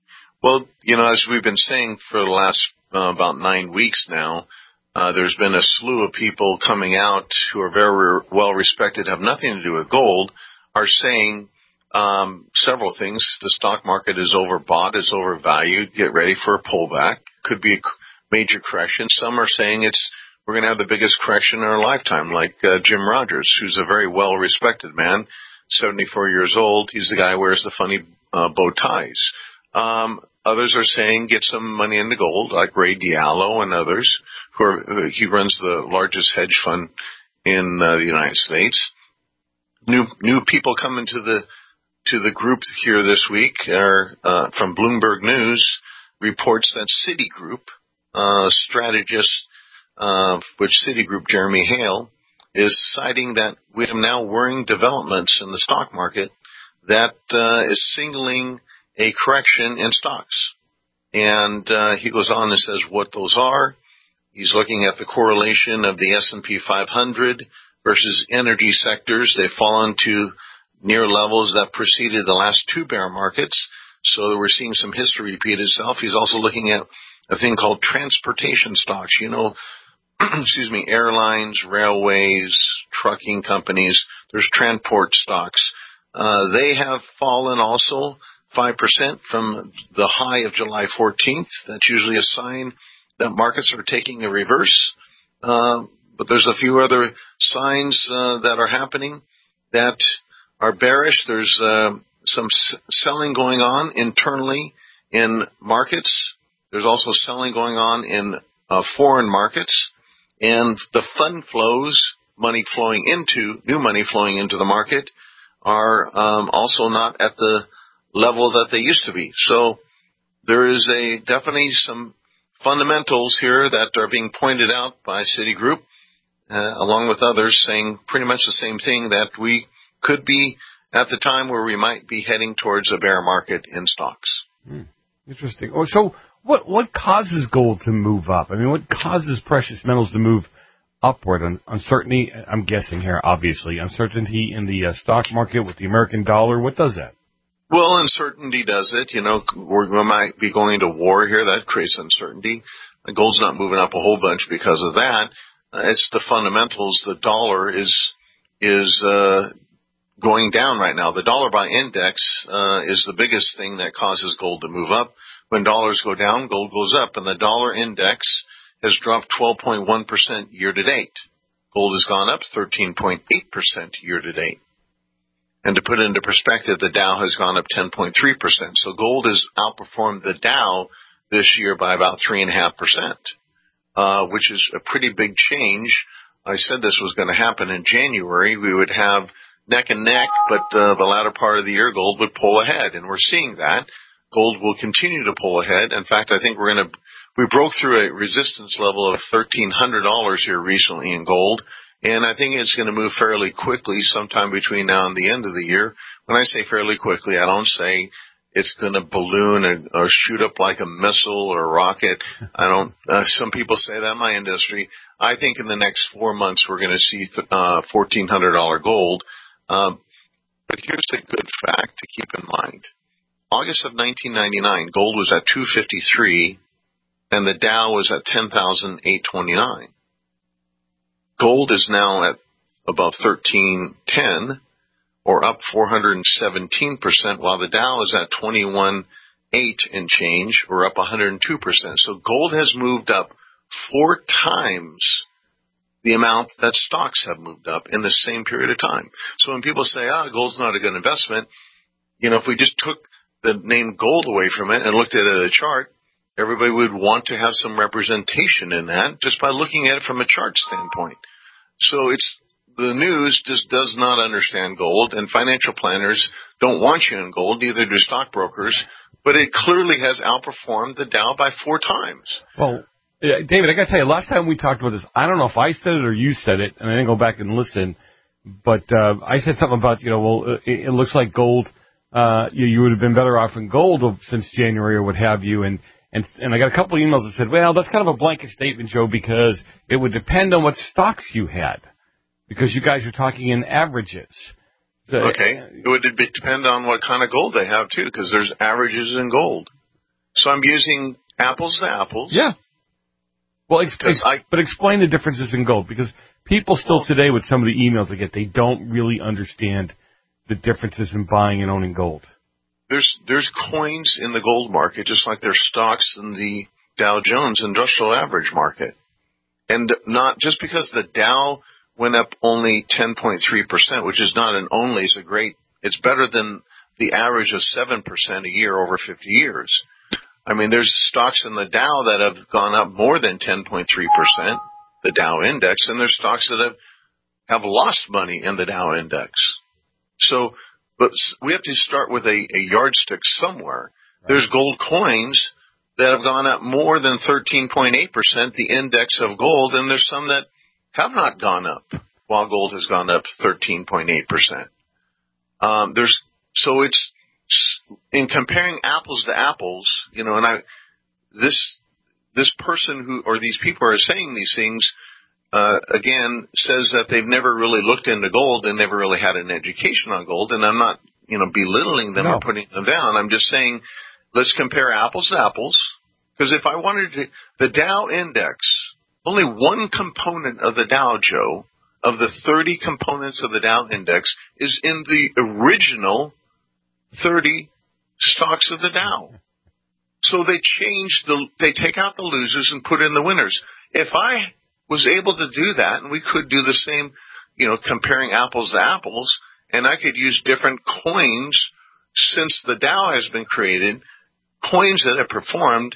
Well, you know, as we've been saying for the last uh, about nine weeks now, uh, there's been a slew of people coming out who are very well respected, have nothing to do with gold, are saying um, several things. The stock market is overbought, it's overvalued. Get ready for a pullback. Could be a major correction. Some are saying it's we're going to have the biggest correction in our lifetime, like uh, Jim Rogers, who's a very well-respected man, seventy-four years old. He's the guy who wears the funny uh, bow ties. Um, others are saying get some money into gold, like Ray Diallo and others. Who are, who, he runs the largest hedge fund in uh, the United States. New new people coming to the to the group here this week are uh, from Bloomberg News reports that Citigroup uh, strategist, uh, which Citigroup Jeremy Hale is citing that we have now worrying developments in the stock market that uh, is signaling a correction in stocks. And uh, he goes on and says what those are. He's looking at the correlation of the S and P five hundred versus energy sectors. They've fallen to near levels that preceded the last two bear markets. So we're seeing some history repeat itself. He's also looking at a thing called transportation stocks. You know, excuse me, airlines, railways, trucking companies. There's transport stocks. Uh, they have fallen also five percent from the high of July fourteenth. That's usually a sign that markets are taking a reverse. Uh, but there's a few other signs uh, that are happening that are bearish. There's uh, some s- selling going on internally in markets. There's also selling going on in uh, foreign markets. And the fund flows, money flowing into, new money flowing into the market, are um, also not at the level that they used to be. So there is a definitely some fundamentals here that are being pointed out by Citigroup, uh, along with others, saying pretty much the same thing, that we could be at the time where we might be heading towards a bear market in stocks. Hmm. Interesting. Oh, so what what causes gold to move up? I mean, what causes precious metals to move upward? Un- uncertainty, I'm guessing here, obviously. Uncertainty in the uh, stock market with the American dollar. What does that? Well, uncertainty does it. You know, we're, we might be going to war here. That creates uncertainty. The gold's not moving up a whole bunch because of that. Uh, it's the fundamentals. The dollar is is uh, going down right now. The dollar by index uh, is the biggest thing that causes gold to move up. When dollars go down, gold goes up. And the dollar index has dropped twelve point one percent year to date. Gold has gone up thirteen point eight percent year to date. And to put it into perspective, the Dow has gone up ten point three percent. So gold has outperformed the Dow this year by about three point five percent, uh, which is a pretty big change. I said this was going to happen in January. We would have neck and neck, but uh, the latter part of the year, gold would pull ahead. And we're seeing that. Gold will continue to pull ahead. In fact, I think we're going to, we broke through a resistance level of thirteen hundred dollars here recently in gold. And I think it's going to move fairly quickly sometime between now and the end of the year. When I say fairly quickly, I don't say it's going to balloon or, or shoot up like a missile or a rocket. I don't, uh, some people say that in my industry. I think in the next four months we're going to see uh, fourteen hundred dollars gold. Um, but here's a good fact to keep in mind. August of nineteen ninety-nine, gold was at two fifty-three and the Dow was at ten thousand eight hundred twenty-nine. Gold is now at above thirteen ten, or up four hundred seventeen percent, while the Dow is at twenty-one eight and change, or up one hundred two percent. So gold has moved up four times the amount that stocks have moved up in the same period of time. So when people say, ah, gold's not a good investment, you know, if we just took the name gold away from it and looked at it at a chart, everybody would want to have some representation in that just by looking at it from a chart standpoint. So it's the news just does not understand gold, and financial planners don't want you in gold, neither do stockbrokers, but it clearly has outperformed the Dow by four times. Well, Yeah, David, I got to tell you, last time we talked about this, I don't know if I said it or you said it, and I didn't go back and listen, but uh, I said something about, you know, well, it, it looks like gold, uh, you, you would have been better off in gold since January or what have you, and, and, and I got a couple of emails that said, well, that's kind of a blanket statement, Joe, because it would depend on what stocks you had, because you guys are talking in averages. So, okay. It would depend on what kind of gold they have, too, because there's averages in gold. So I'm using apples to apples. Yeah. Well, ex- ex- I, but explain the differences in gold, because people still today, with some of the emails they get, they don't really understand the differences in buying and owning gold. There's there's coins in the gold market, just like there's stocks in the Dow Jones Industrial Average market. And not just because the Dow went up only ten point three percent, which is not an only, it's a great, it's better than the average of seven percent a year over fifty years. I mean, there's stocks in the Dow that have gone up more than ten point three percent, the Dow index, and there's stocks that have, have lost money in the Dow index. So, but we have to start with a, a yardstick somewhere. Right. There's gold coins that have gone up more than thirteen point eight percent, the index of gold, and there's some that have not gone up while gold has gone up thirteen point eight percent. Um, there's, so it's, in comparing apples to apples, you know, and I, this, this person who, or these people are saying these things, uh, again, says that they've never really looked into gold and never really had an education on gold. And I'm not, you know, belittling them no. or putting them down. I'm just saying, let's compare apples to apples. Because if I wanted to, the Dow index, only one component of the Dow, Joe, of the thirty components of the Dow index is in the original thirty stocks of the Dow. So they change the, they take out the losers and put in the winners. If I was able to do that, and we could do the same, you know, comparing apples to apples, and I could use different coins since the Dow has been created, coins that have performed,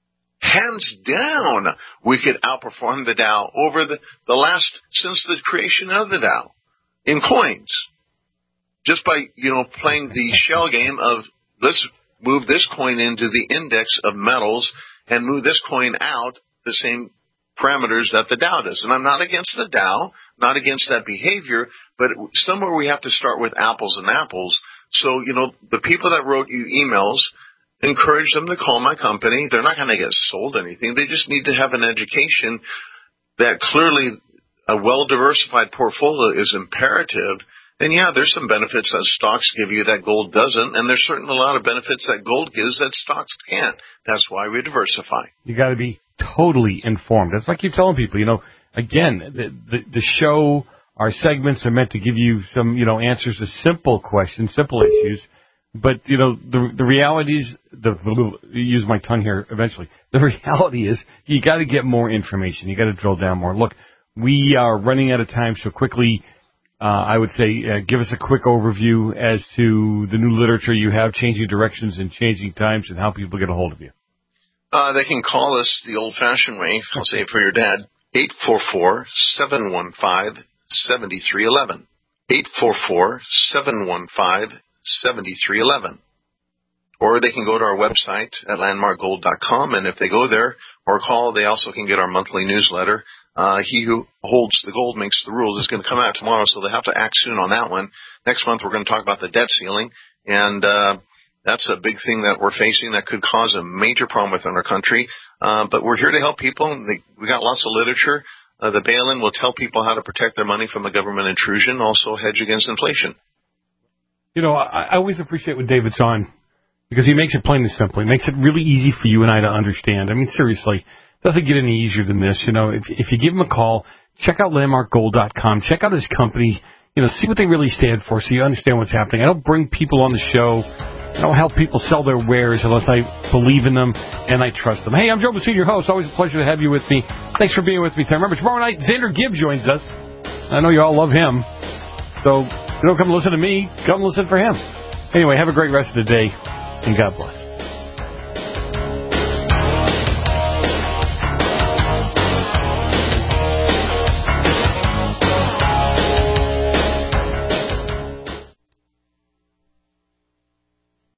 hands down, we could outperform the Dow over the, the last, since the creation of the Dow in coins. Just by, you know, playing the shell game of let's move this coin into the index of metals and move this coin out the same parameters that the Dow does. And I'm not against the Dow, not against that behavior, but somewhere we have to start with apples and apples. So, you know, the people that wrote you emails, encourage them to call my company. They're not going to get sold anything. They just need to have an education that clearly a well-diversified portfolio is imperative. And, yeah, there's some benefits that stocks give you that gold doesn't, and there's certainly a lot of benefits that gold gives that stocks can't. That's why we diversify. You got to be totally informed. That's like I keep telling people, you know, again, the, the, the show, our segments are meant to give you some, you know, answers to simple questions, simple issues. But, you know, the the reality is, the, use my tongue here eventually, the reality is you got to get more information. You got to drill down more. Look, we are running out of time, so quickly, uh, I would say uh, give us a quick overview as to the new literature you have, Changing Directions and Changing Times, and how people get a hold of you. Uh, they can call us the old-fashioned way. I'll say it for your dad, eight four four, seven one five, seven three one one. eight four four, seven one five, seven three one one. Or they can go to our website at landmark gold dot com, and if they go there or call, they also can get our monthly newsletter. Uh, he who holds the gold makes the rules. It's going to come out tomorrow, so they have to act soon on that one. Next month, we're going to talk about the debt ceiling, and uh, that's a big thing that we're facing that could cause a major problem within our country. Uh, but we're here to help people. We got lots of literature. Uh, the bail-in will tell people how to protect their money from a government intrusion, also hedge against inflation. You know, I, I always appreciate when David's on, because he makes it plain and simple. He makes it really easy for you and I to understand. I mean, seriously, it doesn't get any easier than this. You know, if, if you give him a call, check out landmark gold dot com. Check out his company. You know, see what they really stand for so you understand what's happening. I don't bring people on the show. I don't help people sell their wares unless I believe in them and I trust them. Hey, I'm Joe Messina, your host. Always a pleasure to have you with me. Thanks for being with me today. Remember, tomorrow night, Xander Gibb joins us. I know you all love him. So, you don't come listen to me. Come listen for him. Anyway, have a great rest of the day, and God bless.